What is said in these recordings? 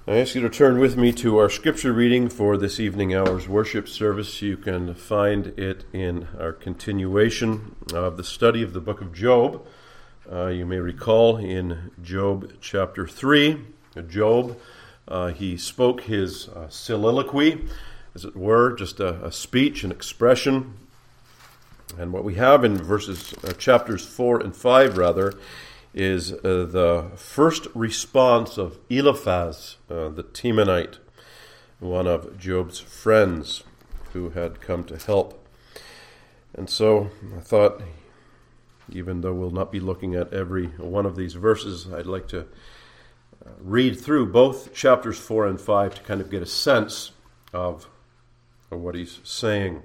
I ask you to turn with me to our scripture reading for this evening hour's worship service. You can find it in our continuation of the study of the book of Job. You may recall in Job chapter 3, Job, he spoke his soliloquy, as it were, just a speech, an expression. And what we have in chapters 4 and 5, is the first response of Eliphaz, the Temanite, one of Job's friends who had come to help. And so I thought, even though we'll not be looking at every one of these verses, I'd like to read through both chapters 4 and 5 to kind of get a sense of what he's saying.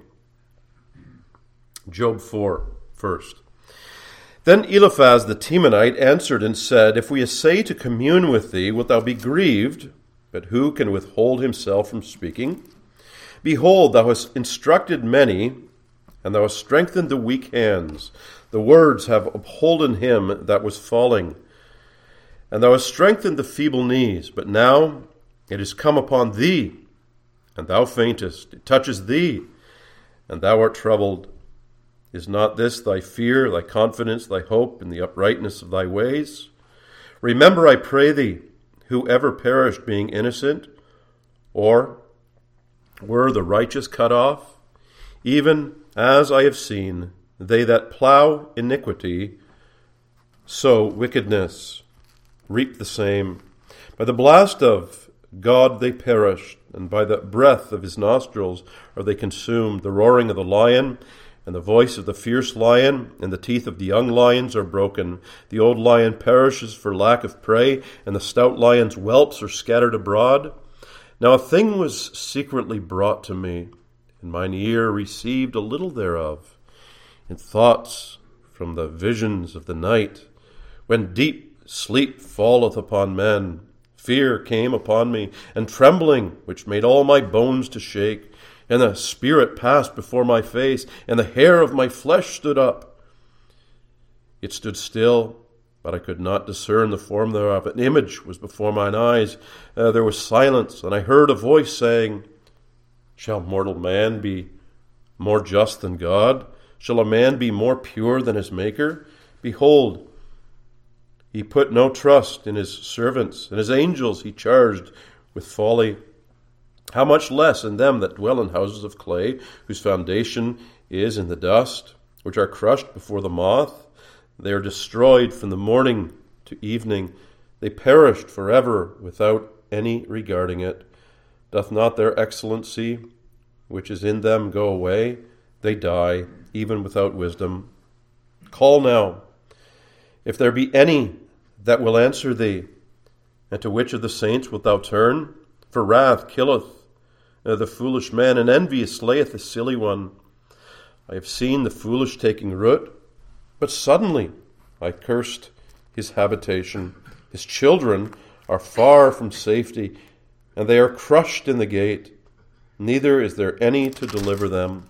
Job 4 first. Then Eliphaz the Temanite answered and said, If we essay to commune with thee, wilt thou be grieved? But who can withhold himself from speaking? Behold, thou hast instructed many, and thou hast strengthened the weak hands. The words have upholden him that was falling. And thou hast strengthened the feeble knees. But now it is come upon thee, and thou faintest. It touches thee, and thou art troubled. Is not this thy fear, thy confidence, thy hope in the uprightness of thy ways? Remember, I pray thee, who ever perished being innocent, or were the righteous cut off? Even as I have seen, they that plough iniquity sow wickedness, reap the same. By the blast of God they perish, and by the breath of his nostrils are they consumed. The roaring of the lion and the voice of the fierce lion, and the teeth of the young lions are broken. The old lion perishes for lack of prey, and the stout lion's whelps are scattered abroad. Now a thing was secretly brought to me, and mine ear received a little thereof. In thoughts from the visions of the night, when deep sleep falleth upon men, fear came upon me, and trembling, which made all my bones to shake. And the spirit passed before my face, and the hair of my flesh stood up. It stood still, but I could not discern the form thereof. An image was before mine eyes. There was silence, and I heard a voice saying, Shall mortal man be more just than God? Shall a man be more pure than his Maker? Behold, he put no trust in his servants, and his angels he charged with folly. How much less in them that dwell in houses of clay, whose foundation is in the dust, which are crushed before the moth? They are destroyed from the morning to evening. They perished forever without any regarding it. Doth not their excellency, which is in them, go away? They die, even without wisdom. Call now, if there be any that will answer thee, and to which of the saints wilt thou turn? For wrath killeth the foolish man, and envy slayeth the silly one. I have seen the foolish taking root, but suddenly I cursed his habitation. His children are far from safety, and they are crushed in the gate. Neither is there any to deliver them.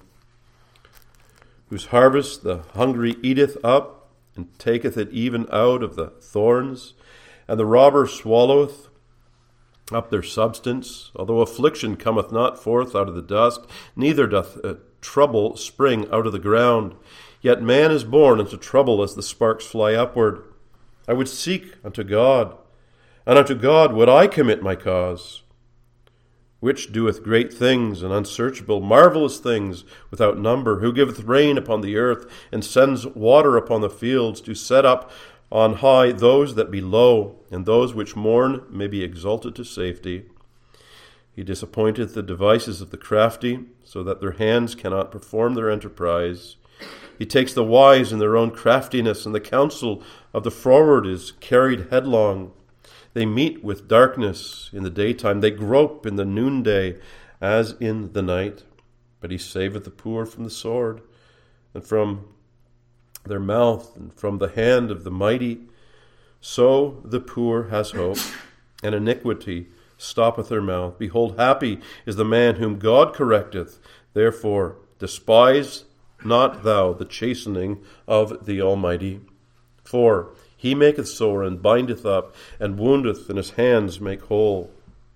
Whose harvest the hungry eateth up, and taketh it even out of the thorns, and the robber swalloweth up their substance. Although affliction cometh not forth out of the dust, neither doth trouble spring out of the ground. Yet man is born unto trouble as the sparks fly upward. I would seek unto God, and unto God would I commit my cause, which doeth great things and unsearchable, marvelous things without number, who giveth rain upon the earth, and sends water upon the fields, to set up on high those that be low, and those which mourn may be exalted to safety. He disappointeth the devices of the crafty, so that their hands cannot perform their enterprise. He takes the wise in their own craftiness, and the counsel of the froward is carried headlong. They meet with darkness in the daytime, they grope in the noonday as in the night. But he saveth the poor from the sword, and from their mouth, and from the hand of the mighty. So the poor has hope, and iniquity stoppeth their mouth. Behold, happy is the man whom God correcteth. Therefore despise not thou the chastening of the Almighty. For he maketh sore, and bindeth up, and woundeth, and his hands make whole.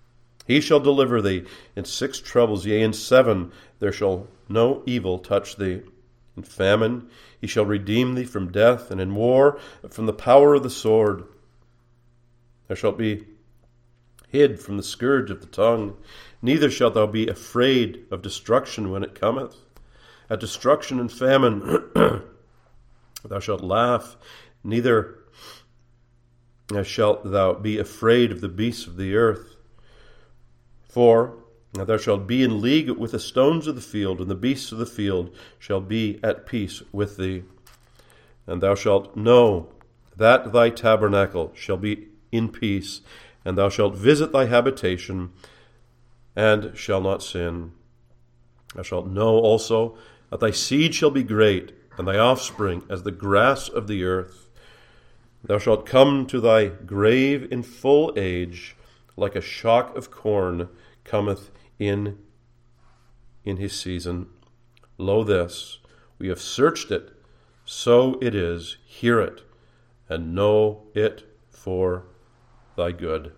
He shall deliver thee in 6 troubles, yea, in 7 there shall no evil touch thee. In famine he shall redeem thee from death, and in war from the power of the sword. Thou shalt be hid from the scourge of the tongue, neither shalt thou be afraid of destruction when it cometh. At destruction and famine thou shalt laugh, neither shalt thou be afraid of the beasts of the earth. For thou shalt be in league with the stones of the field, and the beasts of the field shall be at peace with thee. And thou shalt know that thy tabernacle shall be in peace, and thou shalt visit thy habitation, and shall not sin. Thou shalt know also that thy seed shall be great, and thy offspring as the grass of the earth. Thou shalt come to thy grave in full age, like a shock of corn cometh in his season. Lo, this, we have searched it, so it is. Hear it, and know it for thy good.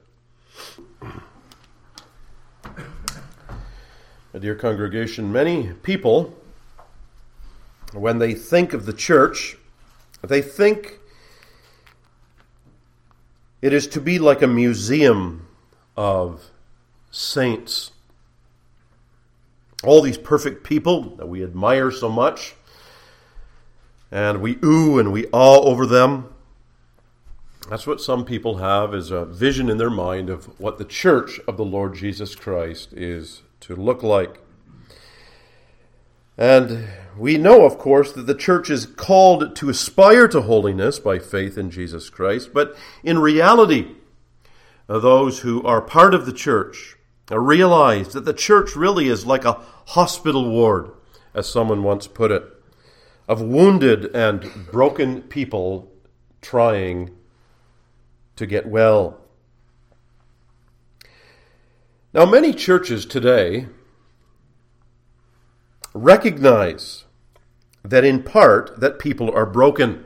My dear congregation, many people, when they think of the church, they think it is to be like a museum of saints. All these perfect people that we admire so much, and we ooh and we awe over them. That's what some people have, is a vision in their mind of what the church of the Lord Jesus Christ is to look like. And we know, of course, that the church is called to aspire to holiness by faith in Jesus Christ, but in reality, those who are part of the church realize that the church really is like a hospital ward, as someone once put it, of wounded and broken people trying to get well. Now, many churches today recognize that in part that people are broken.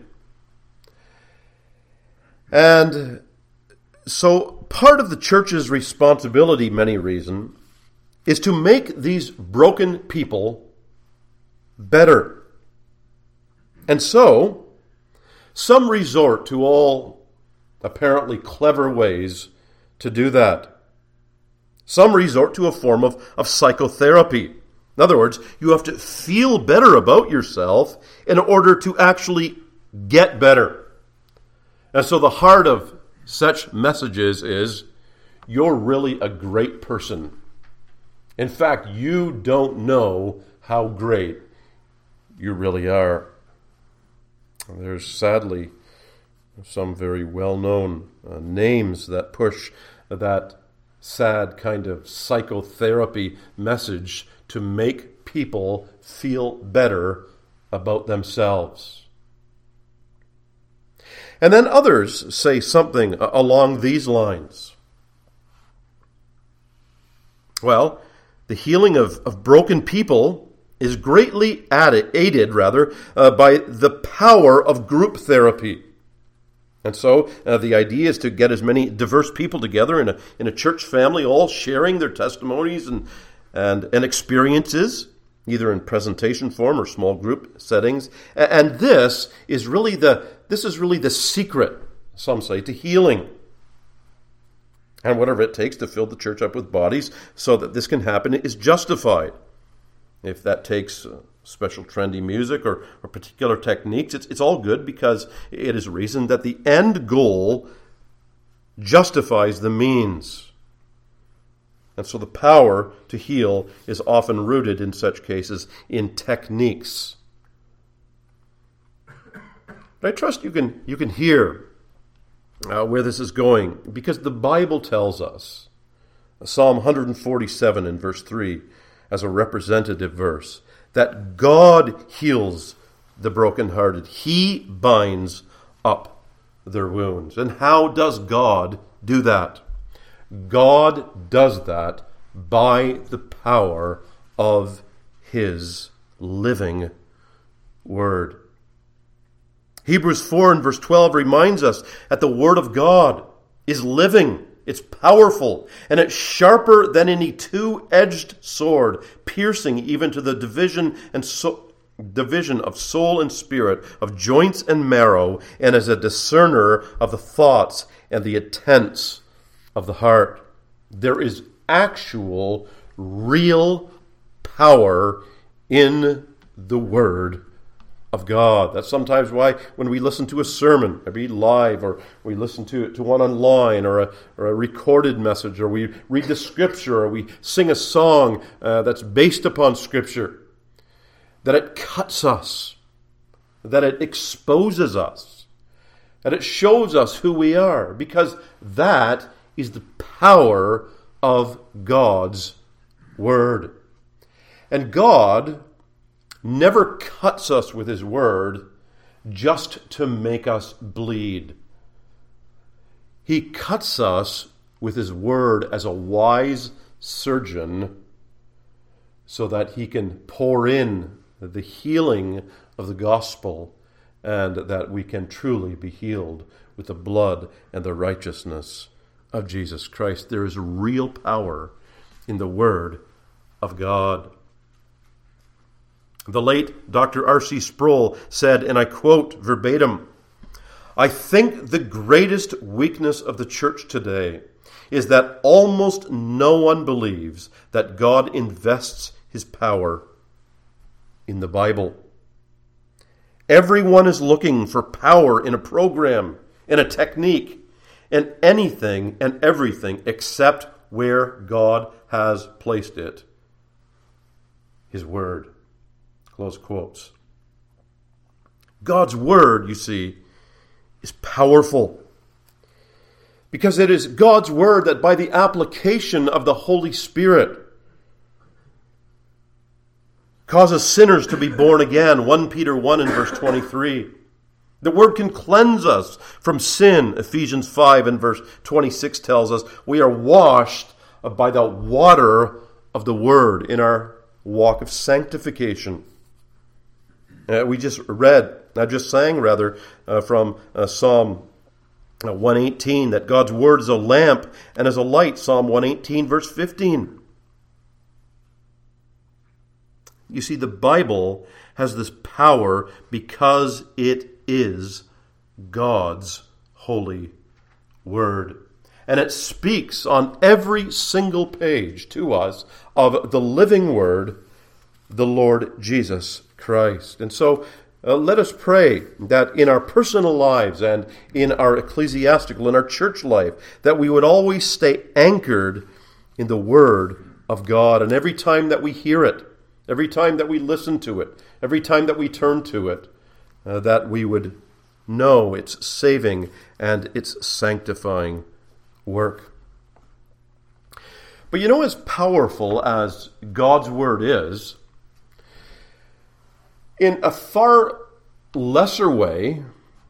And so part of the church's responsibility, many reason, is to make these broken people better. And so some resort to all apparently clever ways to do that. Some resort to a form of psychotherapy. In other words, you have to feel better about yourself in order to actually get better. And so the heart of such messages is, you're really a great person. In fact, you don't know how great you really are. There's sadly some very well-known names that push that sad kind of psychotherapy message to make people feel better about themselves. And then others say something along these lines. Well, the healing of broken people is greatly aided by the power of group therapy. And so the idea is to get as many diverse people together in a church family, all sharing their testimonies and experiences, either in presentation form or small group settings. And this is really the secret, some say, to healing. And whatever it takes to fill the church up with bodies so that this can happen is justified. If that takes special trendy music or particular techniques, it's all good, because it is reasoned that the end goal justifies the means. And so the power to heal is often rooted in such cases in techniques. But I trust you can hear where this is going, because the Bible tells us, Psalm 147 in verse 3, as a representative verse, that God heals the brokenhearted. He binds up their wounds. And how does God do that? God does that by the power of His living Word. Hebrews 4 and verse 12 reminds us that the Word of God is living It's powerful, and it's sharper than any two-edged sword, piercing even to the division of soul and spirit, of joints and marrow, and is a discerner of the thoughts and the intents of the heart. There is actual, real power in the Word of God. That's sometimes why when we listen to a sermon, maybe live, or we listen to one online, or a recorded message, or we read the Scripture, or we sing a song that's based upon Scripture, that it cuts us, that it exposes us, that it shows us who we are, because that is the power of God's Word. And God never cuts us with His Word just to make us bleed. He cuts us with His Word as a wise surgeon so that He can pour in the healing of the gospel, and that we can truly be healed with the blood and the righteousness of Jesus Christ. There is real power in the Word of God. The late Dr. R.C. Sproul said, and I quote verbatim, "I think the greatest weakness of the church today is that almost no one believes that God invests His power in the Bible. Everyone is looking for power in a program, in a technique, in anything and everything except where God has placed it, His Word." Close quotes. God's Word, you see, is powerful, because it is God's Word that by the application of the Holy Spirit causes sinners to be born again. 1 Peter 1 and verse 23. The Word can cleanse us from sin. Ephesians 5 and verse 26 tells us we are washed by the water of the Word in our walk of sanctification. We just sang from Psalm 118 that God's Word is a lamp and is a light. Psalm 118 verse 15. You see, the Bible has this power because it is God's holy Word. And it speaks on every single page to us of the living Word, the Lord Jesus Christ. And so let us pray that in our personal lives and in our ecclesiastical, in our church life, that we would always stay anchored in the Word of God. And every time that we hear it, every time that we listen to it, every time that we turn to it, that we would know its saving and its sanctifying work. But as powerful as God's Word is, in a far lesser way,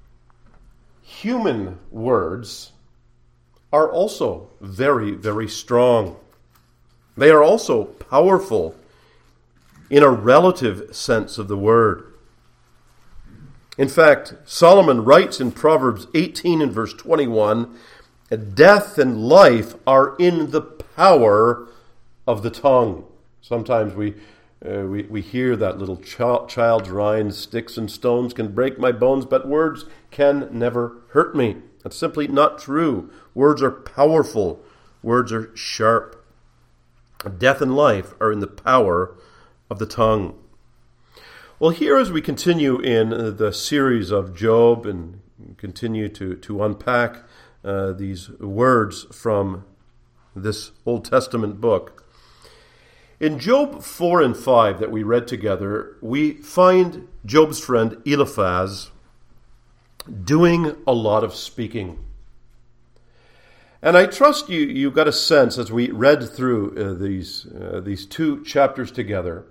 human words are also very, very strong. They are also powerful in a relative sense of the word. In fact, Solomon writes in Proverbs 18 and verse 21, "Death and life are in the power of the tongue." Sometimes we hear that little child's rhyme, "Sticks and stones can break my bones, but words can never hurt me." That's simply not true. Words are powerful. Words are sharp. Death and life are in the power of the tongue. Well, here as we continue in the series of Job and continue to unpack these words from this Old Testament book, in Job 4 and 5 that we read together, we find Job's friend Eliphaz doing a lot of speaking. And I trust you got a sense as we read through these two chapters together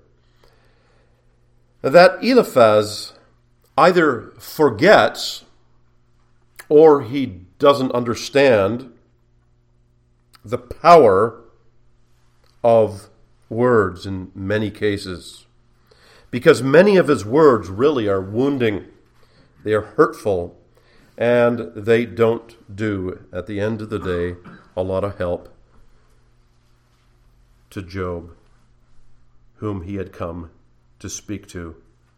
that Eliphaz either forgets or he doesn't understand the power of words in many cases. Because many of his words really are wounding, they are hurtful, and they don't do, at the end of the day, a lot of help to Job, whom he had come to speak to.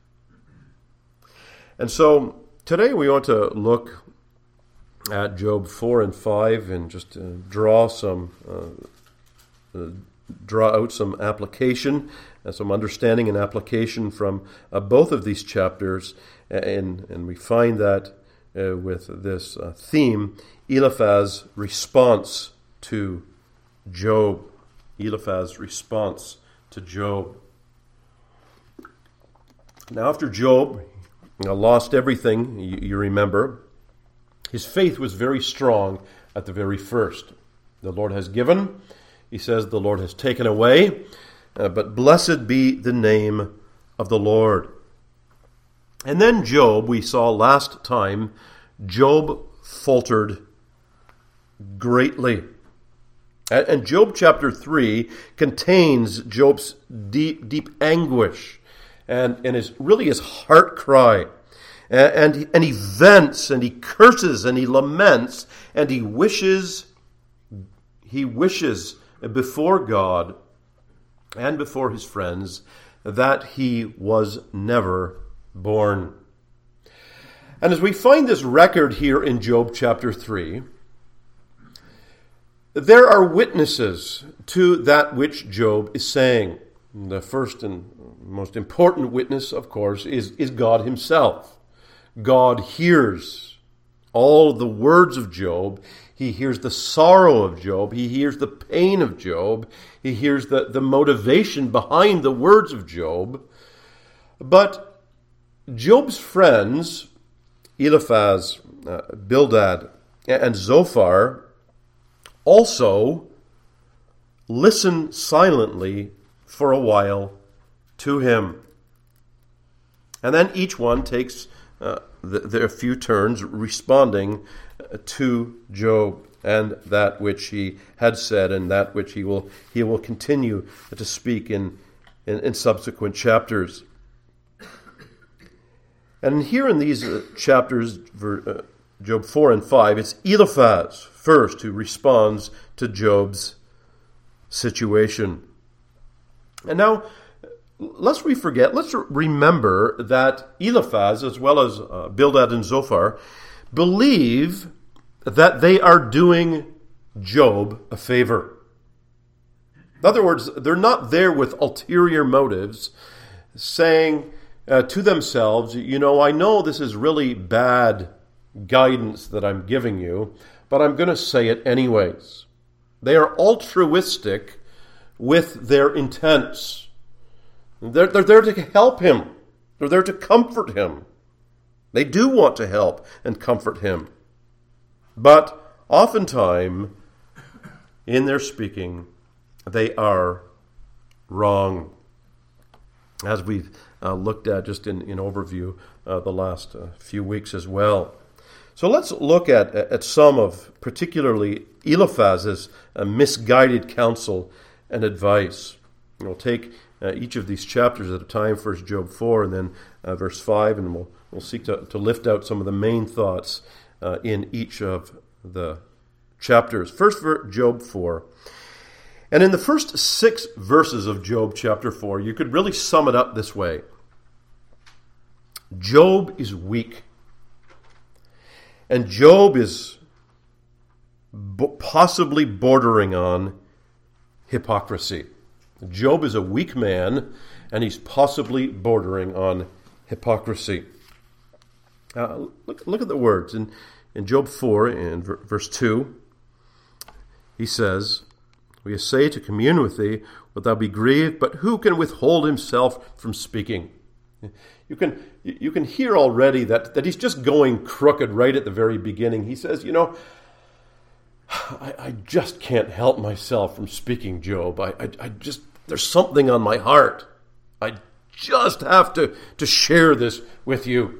And so today we want to look at Job 4 and 5 and just draw out some application, some understanding and application from both of these chapters, and we find that with this theme, Eliphaz's response to Job. Eliphaz's response to Job. Now, after Job lost everything, you remember, his faith was very strong at the very first. The Lord has given, he says, the Lord has taken away, but blessed be the name of the Lord. And then Job, we saw last time, Job faltered greatly. And Job chapter 3 contains Job's deep anguish and his heart cry. And he vents and he curses and he laments and he wishes before God and before his friends that he was never born. And as we find this record here in Job chapter 3, there are witnesses to that which Job is saying. The first and most important witness, of course, is God himself. God hears all the words of Job. He hears the sorrow of Job. He hears the pain of Job. He hears the motivation behind the words of Job. But Job's friends, Eliphaz, Bildad, and Zophar, also listen silently for a while to him. And then each one takes their few turns responding to Job and that which he had said and that which he will continue to speak in subsequent chapters. And here in these chapters, Job 4 and 5, it's Eliphaz first who responds to Job's situation. And now, let's remember that Eliphaz, as well as Bildad and Zophar, believe that they are doing Job a favor. In other words, they're not there with ulterior motives, saying to themselves, I know this is really bad guidance that I'm giving you, but I'm going to say it anyways. They are altruistic with their intents. They're there to help him. They're there to comfort him. They do want to help and comfort him. But oftentimes, in their speaking, they are wrong. As we've looked at just in overview the last few weeks as well. So let's look at some of particularly Eliphaz's misguided counsel and advice. We'll take each of these chapters at a time. First Job 4 and then verse 5, and we'll seek to lift out some of the main thoughts in each of the chapters. First, Job 4. And in the first 6 verses of Job chapter 4, you could really sum it up this way. Job is weak. And Job is possibly bordering on hypocrisy. Job is a weak man, and he's possibly bordering on hypocrisy. Look at the words. In Job 4, in verse 2, he says, "We essay to commune with thee, wilt thou be grieved, but who can withhold himself from speaking?" You can hear already that he's just going crooked right at the very beginning. He says, I just can't help myself from speaking, Job. I just, there's something on my heart. I just have to share this with you.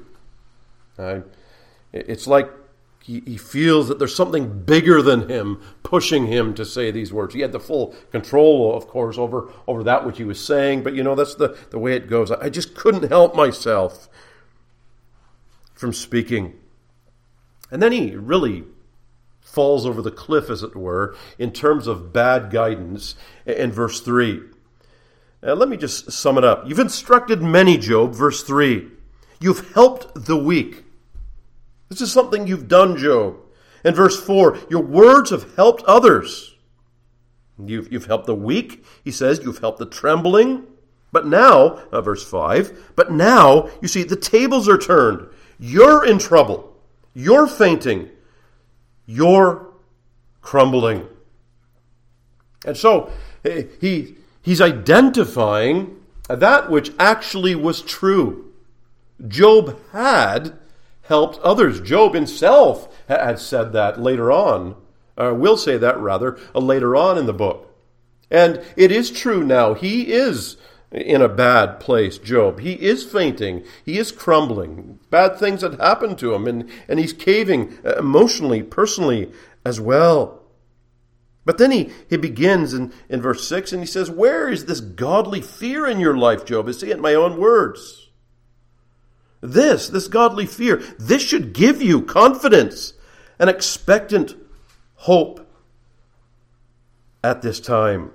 It's like he feels that there's something bigger than him pushing him to say these words. He had the full control, of course, over that which he was saying, but that's the way it goes. I just couldn't help myself from speaking. And then he really falls over the cliff, as it were, in terms of bad guidance in verse 3. Let me just sum it up. You've instructed many, Job, verse 3. You've helped the weak. This is something you've done, Job. And verse 4, your words have helped others. You've helped the weak, he says. You've helped the trembling. But now, verse 5, but now, you see, the tables are turned. You're in trouble. You're fainting. You're crumbling. And so, he's identifying that which actually was true. Job had helped others. Job himself had said that later on. Will say that, rather, later on in the book. And it is true now. He is in a bad place, Job. He is fainting. He is crumbling. Bad things had happened to him, and he's caving emotionally, personally as well. But then he begins in verse 6, and he says, where is this godly fear in your life, Job? I say it in my own words. This godly fear, this should give you confidence and expectant hope at this time.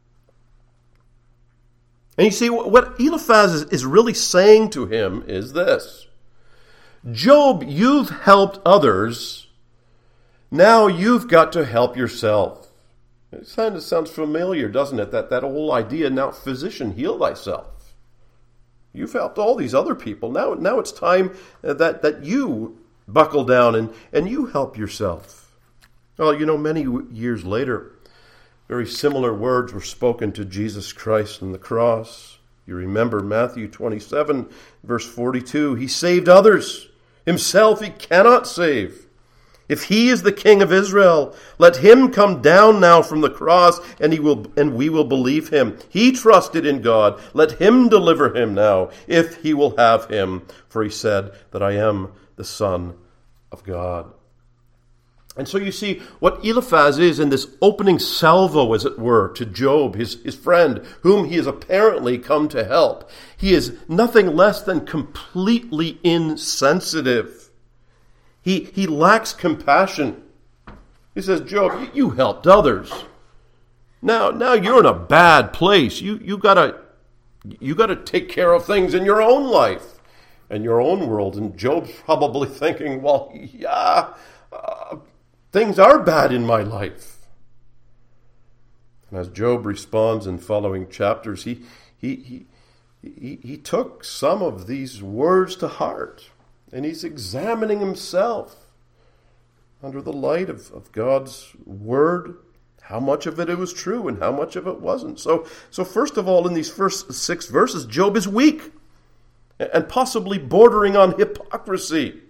And you see, what Eliphaz is really saying to him is this. Job, you've helped others. Now you've got to help yourself. It kind of sounds familiar, doesn't it? That whole idea, now physician, heal thyself. You've helped all these other people. Now it's time that you buckle down and you help yourself. Well, many years later, very similar words were spoken to Jesus Christ on the cross. You remember Matthew 27, verse 42. He saved others. Himself he cannot save. If he is the King of Israel, let him come down now from the cross, and we will believe him. He trusted in God. Let him deliver him now, if he will have him. For he said that I am the Son of God. And so you see what Eliphaz is in this opening salvo, as it were, to Job, his friend, whom he has apparently come to help. He is nothing less than completely insensitive. He lacks compassion. He says, Job, you helped others. Now you're in a bad place. You gotta take care of things in your own life and your own world. And Job's probably thinking, well, yeah, things are bad in my life. And as Job responds in following chapters, he took some of these words to heart, and he's examining himself under the light of God's word, how much of it was true and how much of it wasn't. So first of all, in these first 6 verses, Job is weak and possibly bordering on hypocrisy.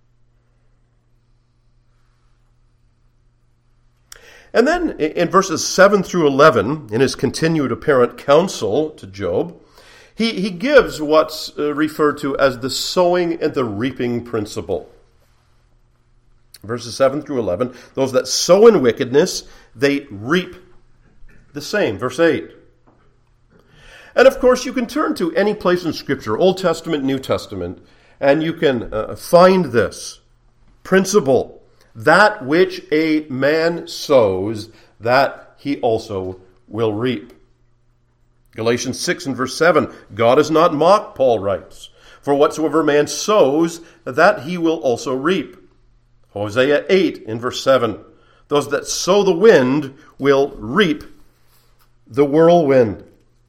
And then in verses 7 through 11, in his continued apparent counsel to Job, he gives what's referred to as the sowing and the reaping principle. Verses 7 through 11, those that sow in wickedness, they reap the same. Verse 8. And of course, you can turn to any place in Scripture, Old Testament, New Testament, and you can find this principle. That which a man sows, that he also will reap. Galatians 6 and verse 7, God is not mocked, Paul writes. For whatsoever man sows, that he will also reap. Hosea 8 in verse 7, those that sow the wind will reap the whirlwind.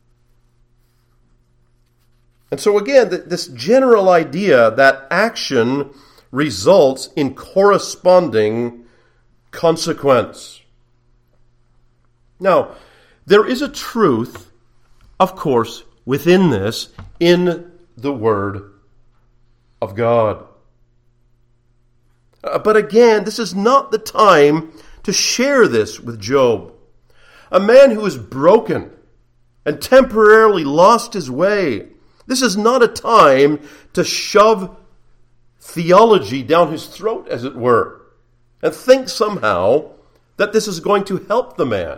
And so again, this general idea that action results in corresponding consequence. Now, there is a truth, of course, within this, in the Word of God. But again, this is not the time to share this with Job. A man who is broken and temporarily lost his way. This is not a time to shove theology down his throat, as it were, and think somehow that this is going to help the man.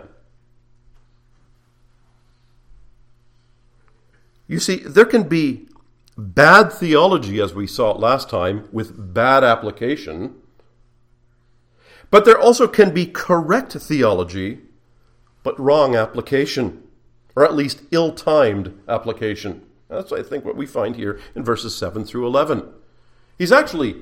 You see, there can be bad theology, as we saw it last time, with bad application. But there also can be correct theology, but wrong application, or at least ill-timed application. That's, I think, what we find here in verses 7 through 11. He's actually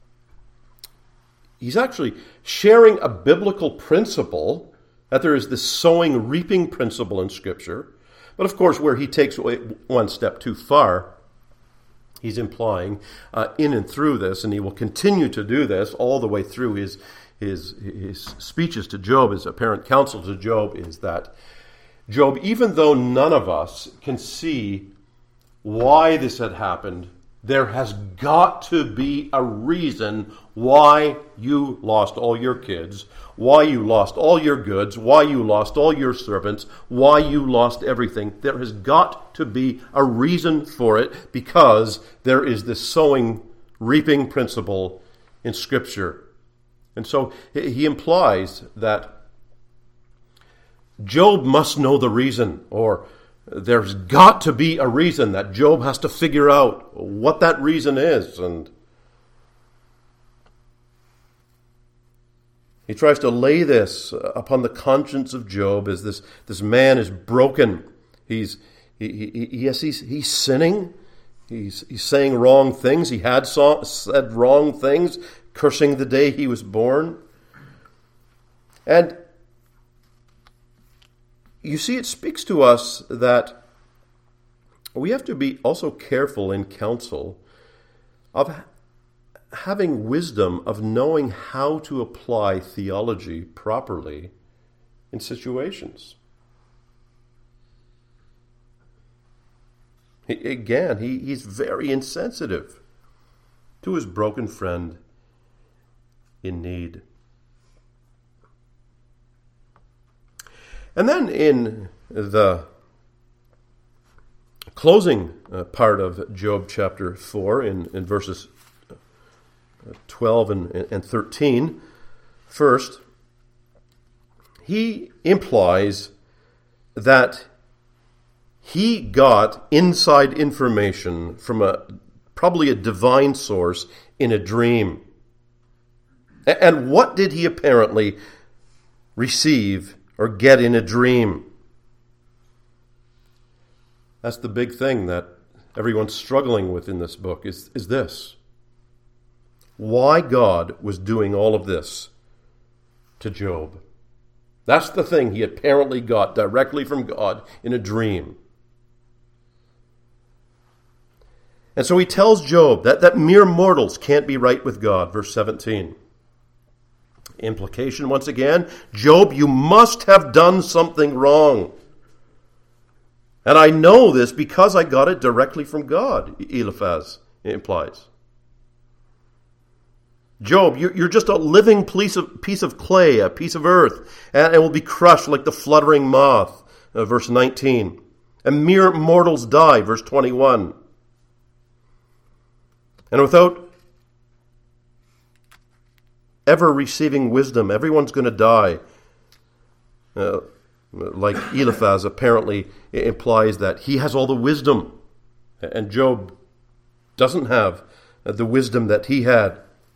sharing a biblical principle, that there is this sowing-reaping principle in Scripture. But of course, where he takes it one step too far, he's implying in and through this, and he will continue to do this all the way through his speeches to Job, his apparent counsel to Job, is that Job, even though none of us can see why this had happened, there has got to be a reason why you lost all your kids, why you lost all your goods, why you lost all your servants, why you lost everything. There has got to be a reason for it, because there is this sowing, reaping principle in Scripture. And so he implies that Job must know the reason, or there's got to be a reason that Job has to figure out what that reason is. And he tries to lay this upon the conscience of Job as this man is broken. He's sinning. He's saying wrong things. He had said wrong things, cursing the day he was born. And you see, it speaks to us that we have to be also careful in counsel of having wisdom, of knowing how to apply theology properly in situations. He's very insensitive to his broken friend in need. And then in the closing part of Job chapter 4, in verses 12 and 13, first, he implies that he got inside information from probably a divine source in a dream. And what did he apparently receive or get in a dream? That's the big thing that everyone's struggling with in this book, is this. Why God was doing all of this to Job. That's the thing he apparently got directly from God in a dream. And so he tells Job that mere mortals can't be right with God, verse 17. Implication once again, Job, you must have done something wrong. And I know this because I got it directly from God, Eliphaz implies. Job, you're just a living piece of clay, a piece of earth, and it will be crushed like the fluttering moth, verse 19. And mere mortals die, verse 21. And without ever receiving wisdom, everyone's going to die. Like Eliphaz apparently implies that he has all the wisdom, and Job doesn't have the wisdom that he had.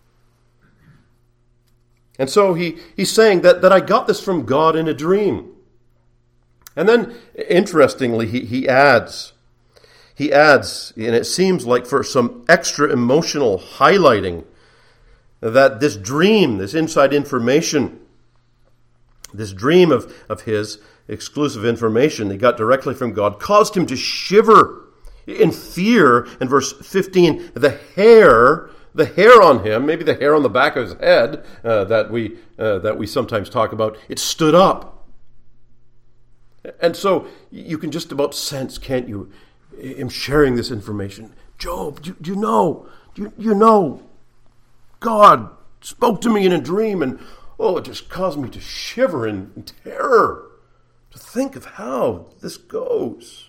And so he's saying that I got this from God in a dream. And then, interestingly, he adds, and it seems like for some extra emotional highlighting, that this dream, this inside information, this dream of his, exclusive information he got directly from God, caused him to shiver in fear. In verse 15, the hair on him, maybe the hair on the back of his head that we sometimes talk about, it stood up. And so you can just about sense, can't you, him sharing this information. Job, do you know, God spoke to me in a dream, and it just caused me to shiver in terror to think of how this goes.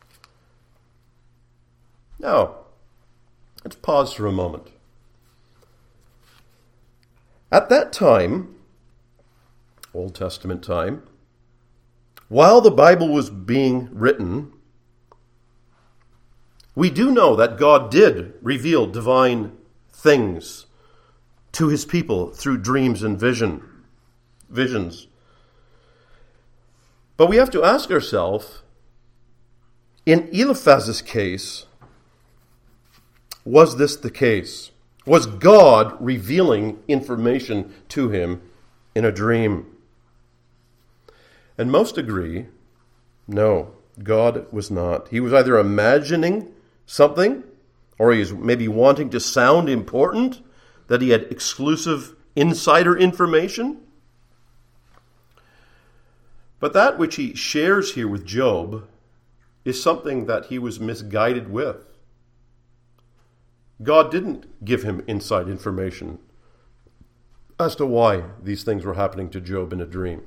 Now, let's pause for a moment. At that time, Old Testament time, while the Bible was being written, we do know that God did reveal divine things to his people through dreams and vision. visions. But we have to ask ourselves, in Eliphaz's case, was this the case? Was God revealing information to him in a dream? And most agree, no, God was not. He was either imagining something, or he was maybe wanting to sound important, that he had exclusive insider information. But that which he shares here with Job is something that he was misguided with. God didn't give him inside information as to why these things were happening to Job in a dream.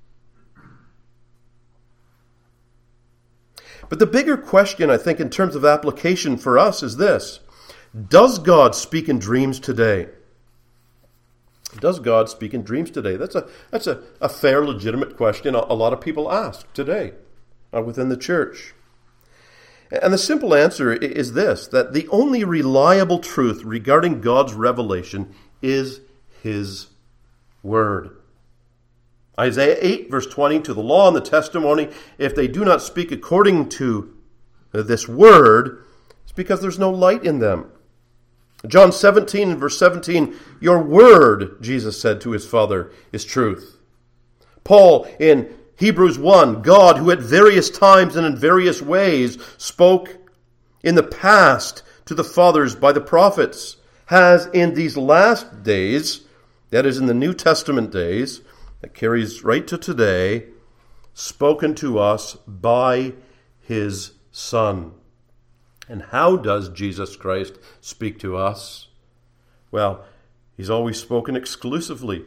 But the bigger question, I think, in terms of application for us is this: does God speak in dreams today? Does God speak in dreams today? That's a fair, legitimate question a lot of people ask today within the church. And the simple answer is this, that the only reliable truth regarding God's revelation is His Word. Isaiah 8, verse 20, to the law and the testimony, if they do not speak according to this Word, it's because there's no light in them. John 17, verse 17, your Word, Jesus said to his Father, is truth. Paul in Hebrews 1, God, who at various times and in various ways spoke in the past to the fathers by the prophets, has in these last days, that is in the New Testament days, that carries right to today, spoken to us by His Son. And how does Jesus Christ speak to us? Well, He's always spoken exclusively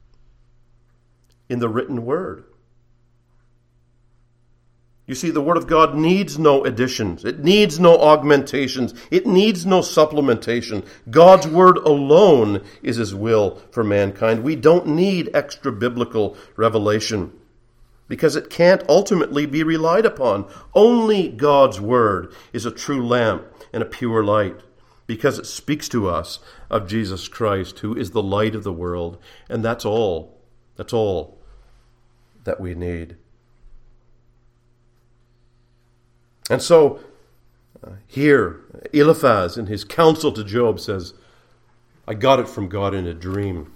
in the written Word. You see, the Word of God needs no additions. It needs no augmentations. It needs no supplementation. God's Word alone is His will for mankind. We don't need extra biblical revelation because it can't ultimately be relied upon. Only God's Word is a true lamp and a pure light because it speaks to us of Jesus Christ, who is the light of the world. And that's all. That's all that we need. And so, here, Eliphaz in his counsel to Job says, I got it from God in a dream.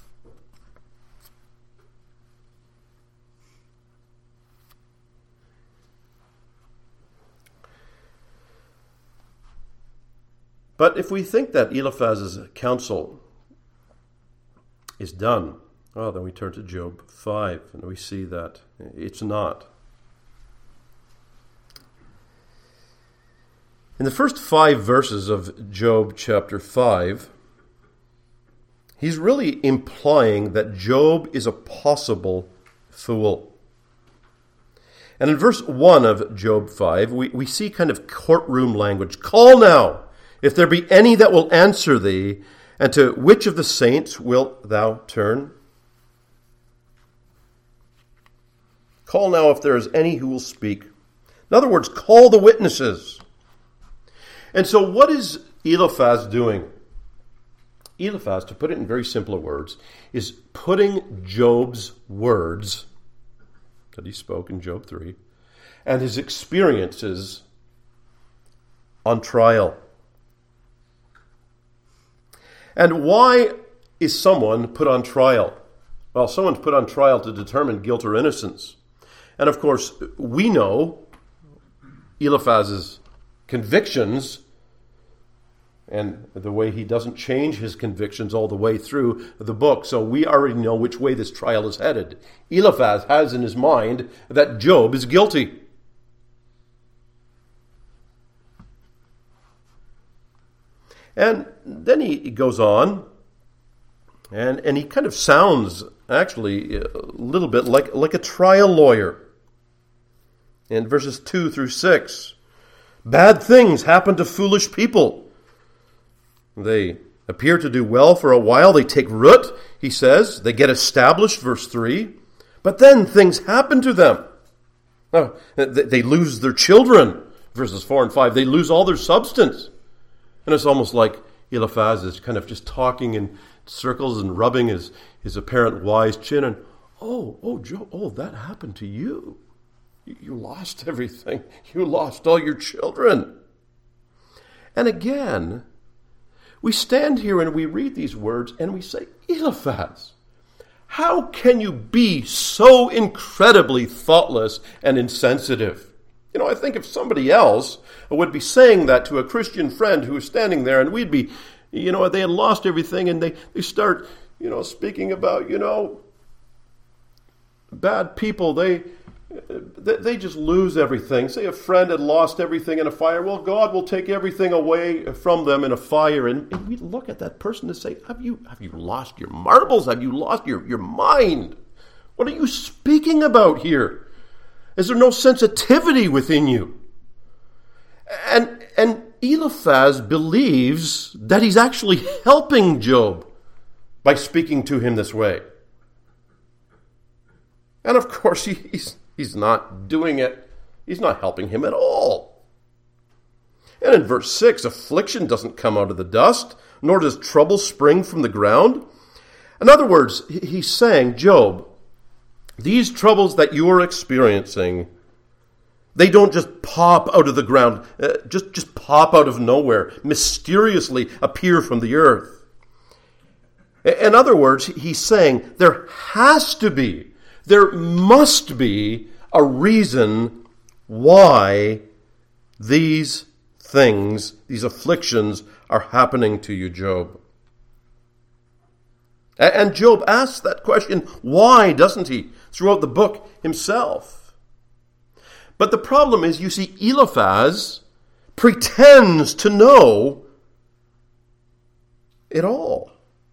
But if we think that Eliphaz's counsel is done, well, then we turn to Job 5, and we see that it's not. In the first 5 verses of Job chapter 5, he's really implying that Job is a possible fool. And in verse 1 of Job 5, we see kind of courtroom language. Call now, if there be any that will answer thee, and to which of the saints wilt thou turn? Call now if there is any who will speak. In other words, call the witnesses. And so what is Eliphaz doing? Eliphaz, to put it in very simple words, is putting Job's words that he spoke in Job 3 and his experiences on trial. And why is someone put on trial? Well, someone's put on trial to determine guilt or innocence. And of course, we know Eliphaz's convictions and the way he doesn't change his convictions all the way through the book. So we already know which way this trial is headed. Eliphaz has in his mind that Job is guilty. And then he goes on, and he kind of sounds actually a little bit like a trial lawyer. In verses 2 through 6, bad things happen to foolish people. They appear to do well for a while. They take root, he says. They get established, verse 3. But then things happen to them. They lose their children, verses 4 and 5. They lose all their substance. And it's almost like Eliphaz is kind of just talking in circles and rubbing his apparent wise chin. And Oh, Job, that happened to you. You lost everything. You lost all your children. And again, we stand here and we read these words and we say, Eliphaz, how can you be so incredibly thoughtless and insensitive? I think if somebody else would be saying that to a Christian friend who is standing there, and we'd be, they had lost everything, and they start, speaking about, bad people, they just lose everything. Say a friend had lost everything in a fire. Well, God will take everything away from them in a fire. And we look at that person and say, have you lost your marbles? Have you lost your mind? What are you speaking about here? Is there no sensitivity within you? And Eliphaz believes that he's actually helping Job by speaking to him this way. And of course, he's not doing it. He's not helping him at all. And in verse 6, affliction doesn't come out of the dust, nor does trouble spring from the ground. In other words, he's saying, Job, these troubles that you are experiencing, they don't just pop out of the ground, just pop out of nowhere, mysteriously appear from the earth. In other words, he's saying there must be a reason why these things, these afflictions, are happening to you, Job. And Job asks that question, why doesn't he, throughout the book himself? But the problem is, you see, Eliphaz pretends to know it all.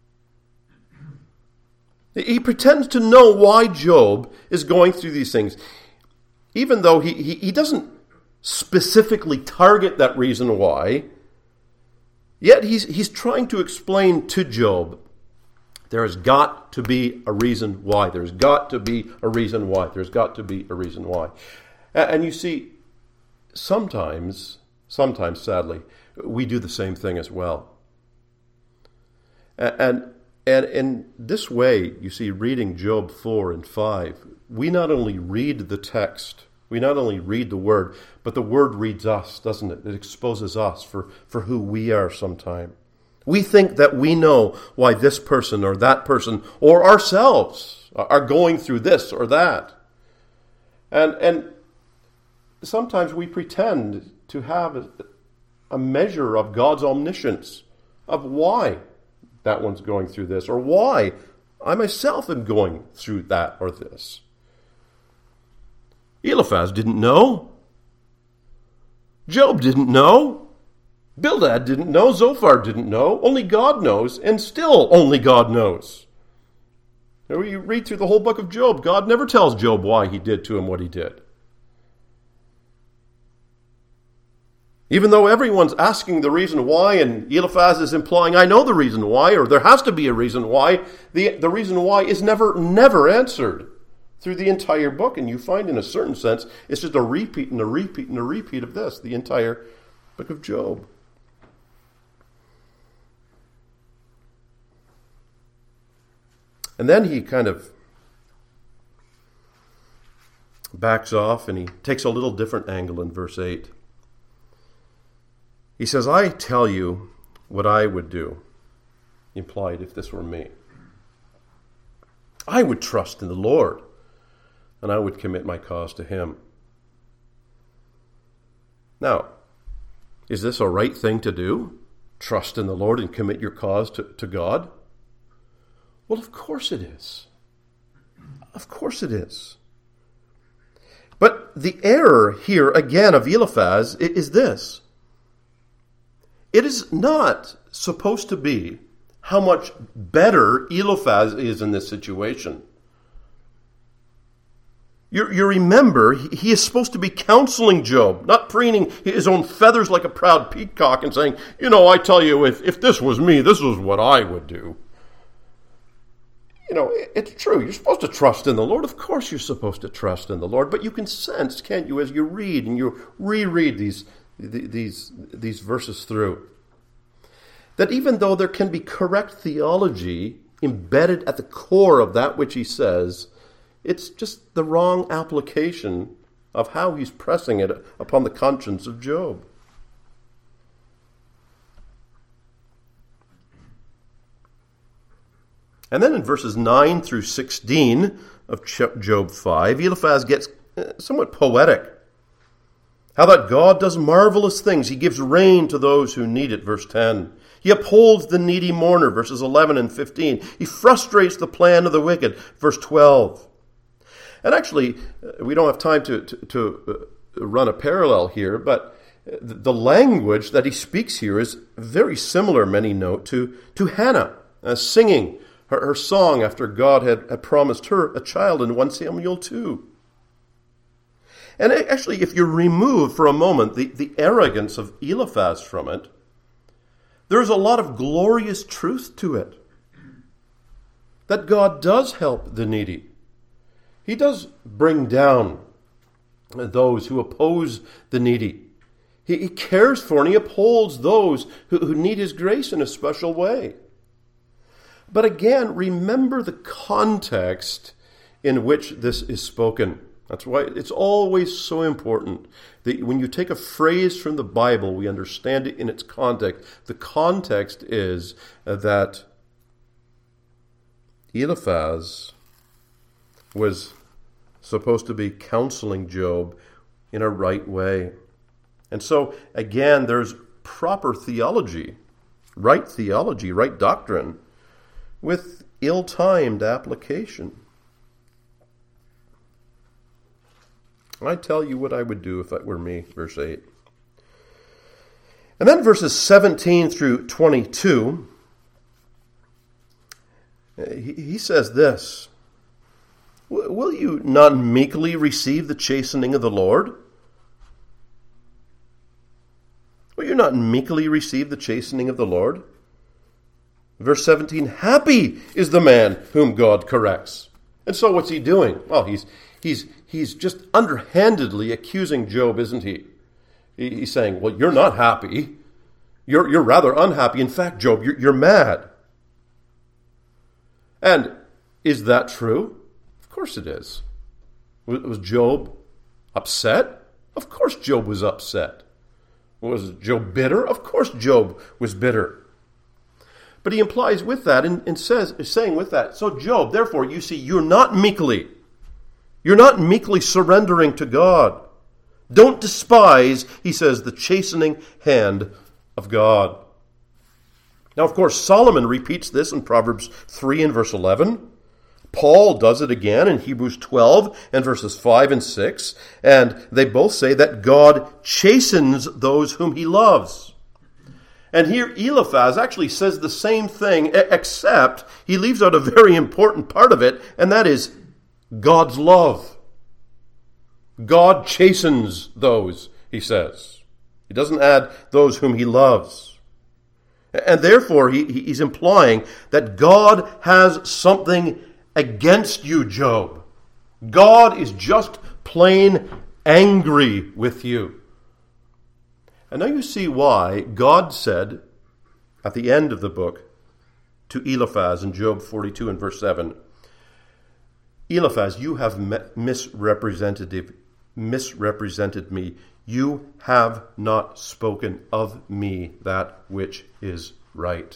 He pretends to know why Job is going through these things, even though he doesn't specifically target that reason why. Yet he's trying to explain to Job, there has got to be a reason why. There's got to be a reason why. There's got to be a reason why. And you see, sometimes, sadly, we do the same thing as well. And in this way, you see, reading Job 4 and 5, we not only read the text, we not only read the word, but the word reads us, doesn't it? It exposes us for who we are sometime. We think that we know why this person or that person or ourselves are going through this or that. And sometimes we pretend to have a measure of God's omniscience, of why that one's going through this, or why I myself am going through that or this. Eliphaz didn't know. Job didn't know. Bildad didn't know. Zophar didn't know. Only God knows, and still only God knows. You read through the whole book of Job, God never tells Job why he did to him what he did. Even though everyone's asking the reason why, and Eliphaz is implying, I know the reason why, or there has to be a reason why, the reason why is never answered through the entire book. And you find, in a certain sense, it's just a repeat and a repeat and a repeat of this, the entire book of Job. And then he kind of backs off and he takes a little different angle in verse 8. He says, I tell you what I would do, implied if this were me. I would trust in the Lord, and I would commit my cause to him. Now, is this a right thing to do? Trust in the Lord and commit your cause to God? Well, of course it is. Of course it is. But the error here, again, of Eliphaz is this. It is not supposed to be how much better Eliphaz is in this situation. You remember, he is supposed to be counseling Job, not preening his own feathers like a proud peacock and saying, I tell you, if this was me, this is what I would do. It's true. You're supposed to trust in the Lord. Of course you're supposed to trust in the Lord. But you can sense, can't you, as you read and you reread these verses through, that even though there can be correct theology embedded at the core of that which he says, It's just the wrong application of how he's pressing it upon the conscience of Job. And then in verses 9 through 16 of Job 5, Eliphaz gets somewhat poetic. How that God does marvelous things. He gives rain to those who need it, verse 10. He upholds the needy mourner, verses 11 and 15. He frustrates the plan of the wicked, verse 12. And actually, we don't have time to run a parallel here, but the language that he speaks here is very similar, many note, to Hannah singing her song after God had promised her a child in 1 Samuel 2. And actually, if you remove for a moment the arrogance of Eliphaz from it, there's a lot of glorious truth to it. That God does help the needy. He does bring down those who oppose the needy. He cares for and he upholds those who need his grace in a special way. But again, remember the context in which this is spoken. That's why it's always so important that when you take a phrase from the Bible, we understand it in its context. The context is that Eliphaz was supposed to be counseling Job in a right way. And so, again, there's proper theology, right doctrine, with ill-timed application. I tell you what I would do if that were me, verse 8. And then verses 17 through 22, he says this, will you not meekly receive the chastening of the Lord? Will you not meekly receive the chastening of the Lord? Verse 17, happy is the man whom God corrects. And so what's he doing? Well, he's just underhandedly accusing Job, isn't he? He's saying, well, you're not happy. You're rather unhappy. In fact, Job, you're mad. And is that true? Of course it is. Was Job upset? Of course Job was upset. Was Job bitter? Of course Job was bitter. But he implies with that and is saying with that, so Job, therefore, you see, you're not meekly surrendering to God. Don't despise, he says, the chastening hand of God. Now, of course, Solomon repeats this in Proverbs 3 and verse 11. Paul does it again in Hebrews 12 and verses 5 and 6. And they both say that God chastens those whom he loves. And here Eliphaz actually says the same thing, except he leaves out a very important part of it, and that is God's love. God chastens those, he says. He doesn't add those whom he loves. And therefore, he's implying that God has something against you, Job. God is just plain angry with you. And now you see why God said at the end of the book to Eliphaz in Job 42 and verse 7, Eliphaz, you have misrepresented me. You have not spoken of me that which is right.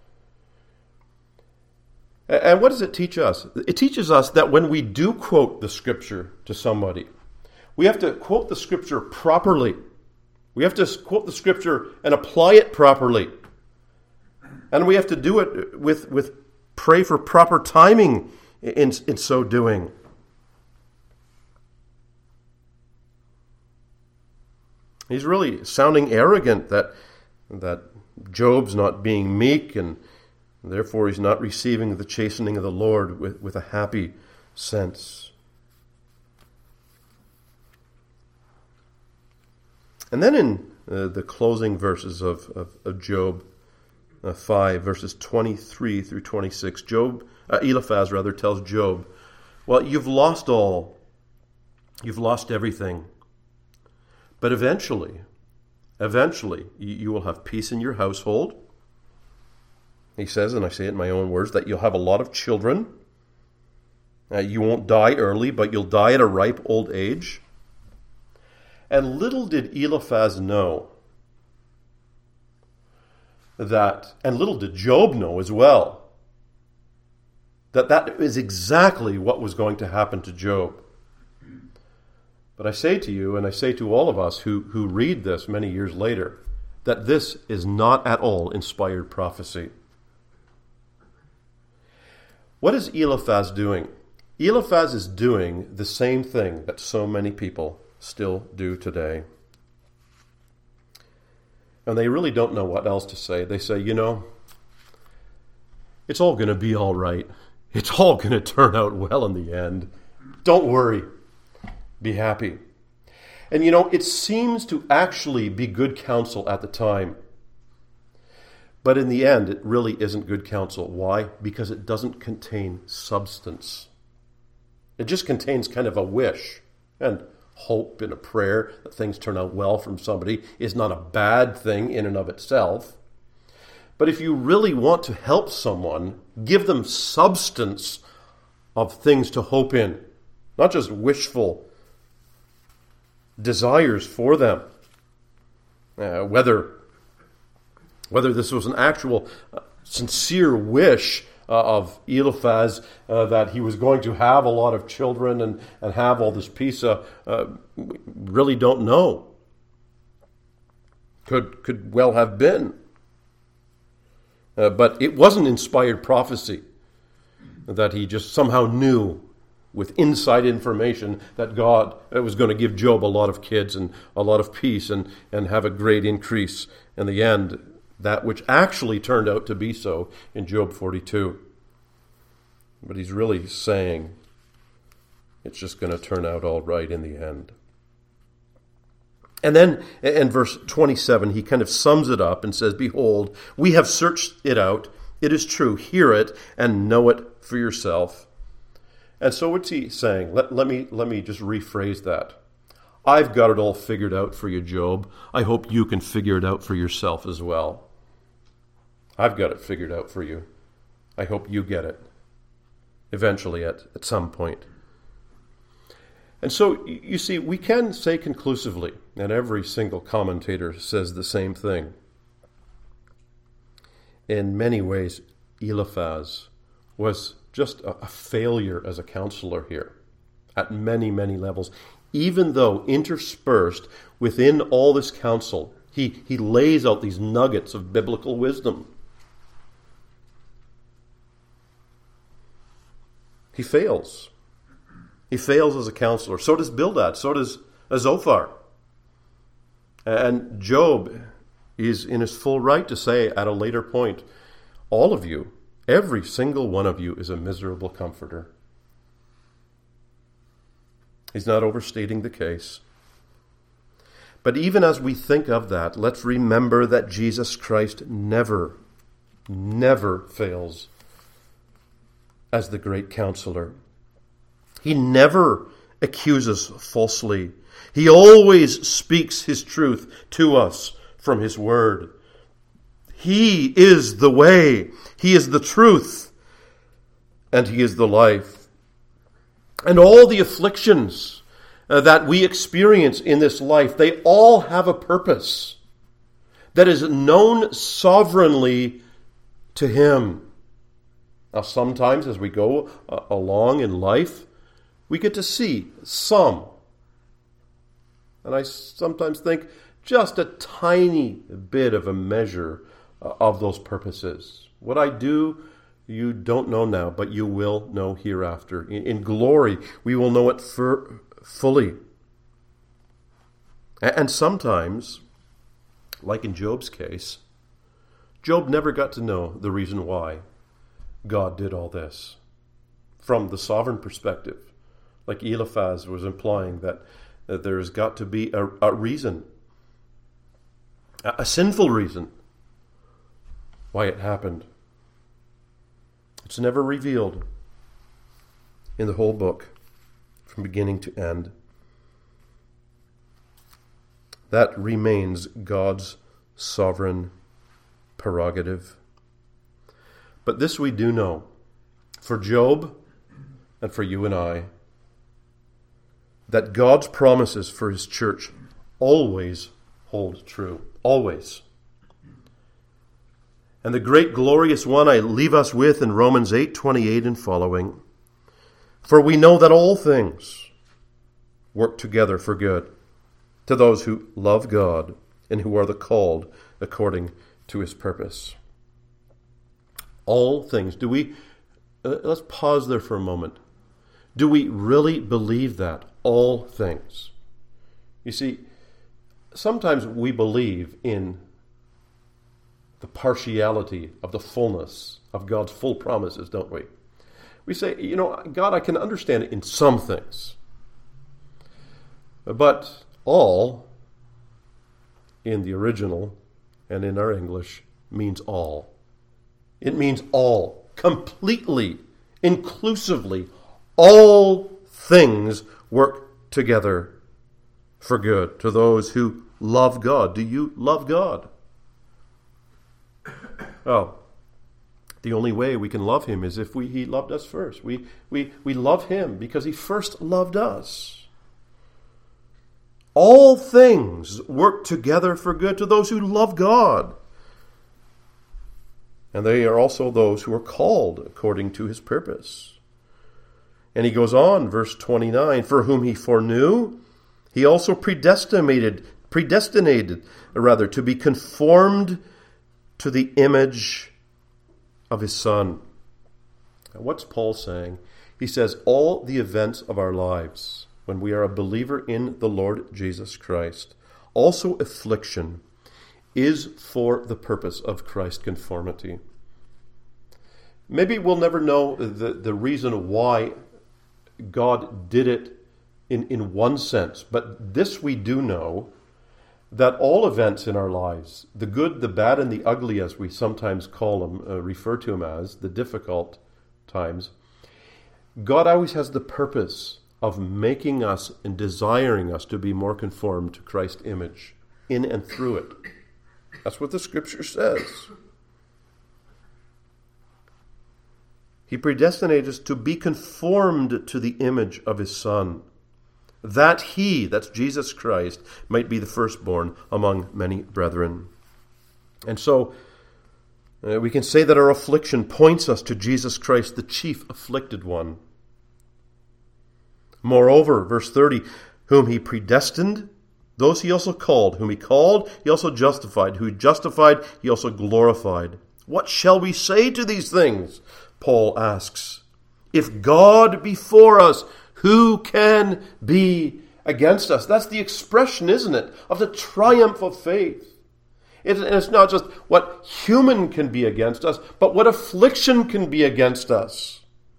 And what does it teach us? It teaches us that when we do quote the Scripture to somebody, we have to quote the Scripture properly. We have to quote the Scripture and apply it properly. And we have to do it with pray for proper timing in so doing. He's really sounding arrogant that Job's not being meek and therefore he's not receiving the chastening of the Lord with a happy sense. And then in the closing verses of Job 5, verses 23 through 26, Eliphaz tells Job, well, you've lost all. You've lost everything. But eventually, you will have peace in your household. He says, and I say it in my own words, that you'll have a lot of children. You won't die early, but you'll die at a ripe old age. And little did Eliphaz know that, and little did Job know as well, that is exactly what was going to happen to Job. But I say to you, and I say to all of us who read this many years later, that this is not at all inspired prophecy. What is Eliphaz doing? Eliphaz is doing the same thing that so many people still do today. And they really don't know what else to say. They say, it's all going to be all right. It's all going to turn out well in the end. Don't worry. Be happy. And it seems to actually be good counsel at the time. But in the end, it really isn't good counsel. Why? Because it doesn't contain substance. It just contains kind of a wish and hope and a prayer that things turn out well from somebody is not a bad thing in and of itself. But if you really want to help someone, give them substance of things to hope in, not just wishful desires for them. Whether this was an actual sincere wish of Eliphaz that he was going to have a lot of children and have all this peace, we really don't know. Could well have been. But it wasn't inspired prophecy that he just somehow knew with inside information that God was going to give Job a lot of kids and a lot of peace and have a great increase. In the end, that which actually turned out to be so in Job 42. But he's really saying it's just going to turn out all right in the end. And then in verse 27, he kind of sums it up and says, "Behold, we have searched it out. It is true. Hear it and know it for yourself." And so what's he saying? Let me just rephrase that. I've got it all figured out for you, Job. I hope you can figure it out for yourself as well. I've got it figured out for you. I hope you get it eventually at some point. And so, you see, we can say conclusively, and every single commentator says the same thing. In many ways, Eliphaz was just a failure as a counselor here at many, many levels. Even though interspersed within all this counsel, he lays out these nuggets of biblical wisdom. He fails. He fails as a counselor. So does Bildad. So does Zophar. And Job is in his full right to say at a later point, all of you, every single one of you is a miserable comforter. He's not overstating the case. But even as we think of that, let's remember that Jesus Christ never fails as the great counselor. He never accuses falsely. He always speaks his truth to us from his word. He is the way. He is the truth. And he is the life. And all the afflictions that we experience in this life, they all have a purpose that is known sovereignly to him. Now, sometimes as we go along in life, we get to see some. And I sometimes think just a tiny bit of a measure of those purposes. What I do, you don't know now, but you will know hereafter. In glory, we will know it fully. And sometimes, like in Job's case, Job never got to know the reason why God did all this from the sovereign perspective. Like Eliphaz was implying that there's got to be a reason, a sinful reason why it happened. It's never revealed in the whole book from beginning to end. That remains God's sovereign prerogative. But this we do know. For Job, and for you and I. That God's promises for his church always hold true. Always. And the great glorious one I leave us with in Romans 8:28 and following. For we know that all things work together for good to those who love God and who are the called according to his purpose. All things. Do we, let's pause there for a moment. Do we really believe that? All things. You see, sometimes we believe in the partiality of the fullness of God's full promises, don't we? We say, God, I can understand it in some things. But all, in the original and in our English, means all. It means all, completely, inclusively. All things work together for good to those who love God. Do you love God? Well, the only way we can love him is if he loved us first. We love him because he first loved us. All things work together for good to those who love God. And they are also those who are called according to his purpose. And he goes on, verse 29, for whom he foreknew, he also predestinated to be conformed to the image of his Son. Now, what's Paul saying? He says all the events of our lives, when we are a believer in the Lord Jesus Christ, also affliction, is for the purpose of Christ conformity. Maybe we'll never know the reason why God did it in one sense, but this we do know, that all events in our lives, the good, the bad, and the ugly, as we sometimes call them, refer to them as, the difficult times, God always has the purpose of making us and desiring us to be more conformed to Christ's image in and through it. That's what the Scripture says. He predestinated us to be conformed to the image of his Son, that he, that's Jesus Christ, might be the firstborn among many brethren. And so we can say that our affliction points us to Jesus Christ, the chief afflicted one. Moreover, verse 30, whom he predestined, those he also called. Whom he called, he also justified. Who he justified, he also glorified. What shall we say to these things? Paul asks. If God be for us, who can be against us? That's the expression, isn't it, of the triumph of faith. It's not just what human can be against us, but what affliction can be against us.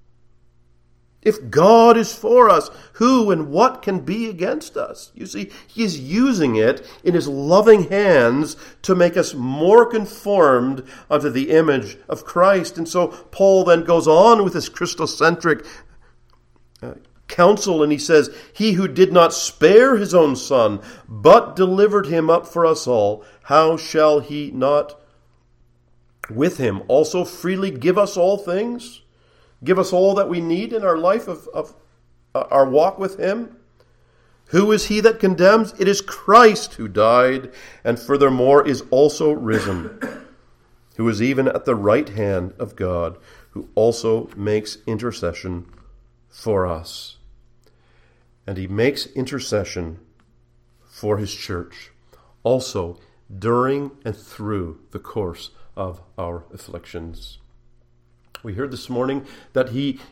If God is for us, who and what can be against us? You see, he is using it in his loving hands to make us more conformed unto the image of Christ. And so Paul then goes on with his Christocentric counsel, and he says, he who did not spare his own Son, but delivered him up for us all, how shall he not with him also freely give us all things? Give us all that we need in our life of our walk with him? Who is he that condemns? It is Christ who died, and furthermore is also risen, who is even at the right hand of God, who also makes intercession for us. And he makes intercession for his church, also during and through the course of our afflictions. We heard this morning that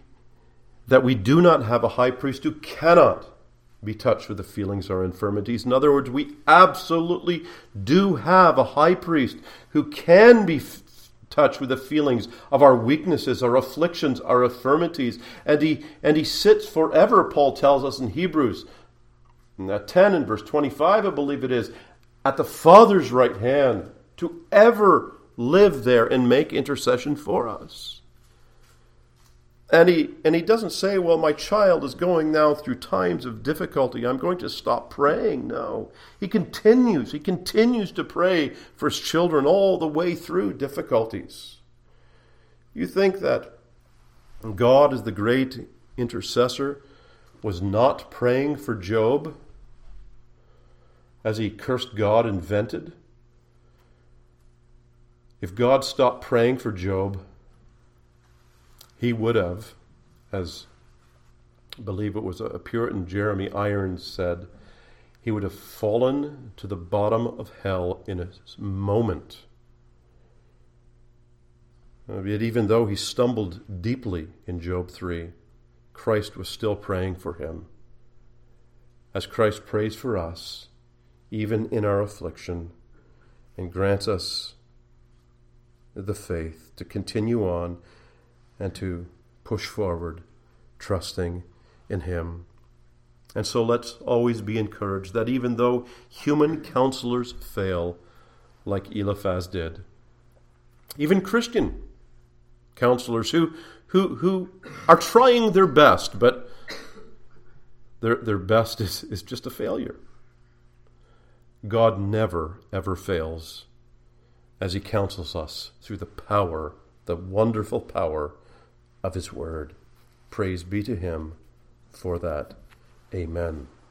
we do not have a high priest who cannot be touched with the feelings or infirmities. In other words, we absolutely do have a high priest who can be touched with the feelings of our weaknesses, our afflictions, our infirmities. And he sits forever, Paul tells us in Hebrews 10 and verse 25, I believe it is, at the Father's right hand to ever live there and make intercession for us. And he doesn't say, well, my child is going now through times of difficulty, I'm going to stop praying. No. He continues to pray for his children all the way through difficulties. You think that God is the great intercessor was not praying for Job as he cursed God and vented, if God stopped praying for Job, he would have, as I believe it was a Puritan, Jeremy Irons, said, he would have fallen to the bottom of hell in a moment. Yet even though he stumbled deeply in Job 3, Christ was still praying for him. As Christ prays for us, even in our affliction, and grants us the faith to continue on and to push forward, trusting in him. And so let's always be encouraged that even though human counselors fail, like Eliphaz did, even Christian counselors who are trying their best, but their best is just a failure. God never, ever fails as he counsels us through the power, the wonderful power of his word. Praise be to him for that. Amen.